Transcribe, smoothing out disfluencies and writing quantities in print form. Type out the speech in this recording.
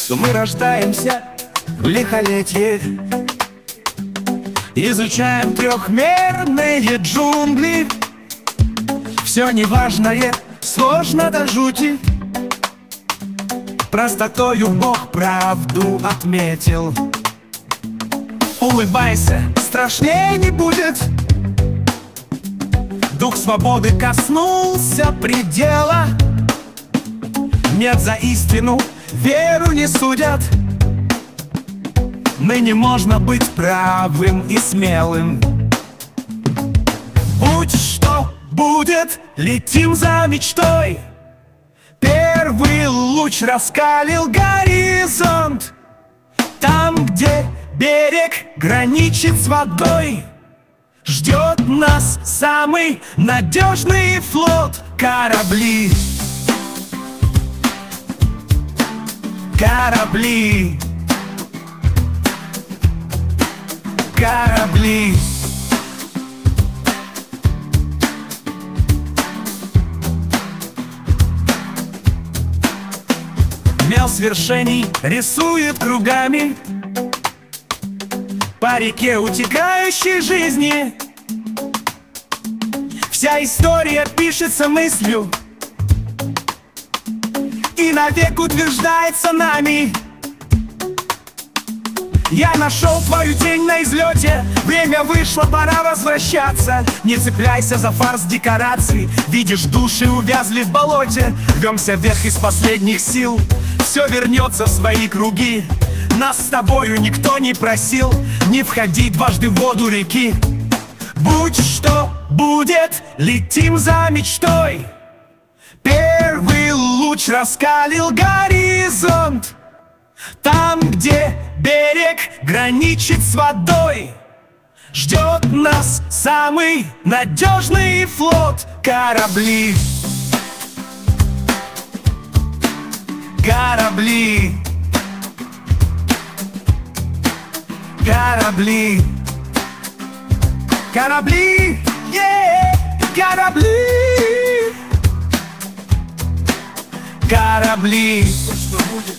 что мы рождаемся в лихолетье, изучаем трехмерные джунгли. Все неважное сложно до жути, простотою Бог правду отметил. Улыбайся, страшнее не будет. Дух свободы коснулся предела. Нет, за истину веру не судят. Ныне можно быть правым и смелым. Будь что будет, летим за мечтой. Первый луч раскалил горизонт. Там, где берег граничит с водой, ждет нас самый надежный флот. Корабли, корабли, корабли. Мел свершений рисует кругами по реке утекающей жизни. Вся история пишется мыслью и навек утверждается нами. Я нашел твою тень на излете. Время вышло, пора возвращаться. Не цепляйся за фарс декораций. Видишь, души увязли в болоте. Рвемся вверх из последних сил. Все вернется в свои круги. Нас с тобою никто не просил не входить дважды в воду реки. Будь что будет, летим за мечтой. Первый луч раскалил горизонт. Там, где берег граничит с водой, ждет нас самый надежный флот. Корабли, корабли, корабли, корабли, корабли, корабли. Что будет?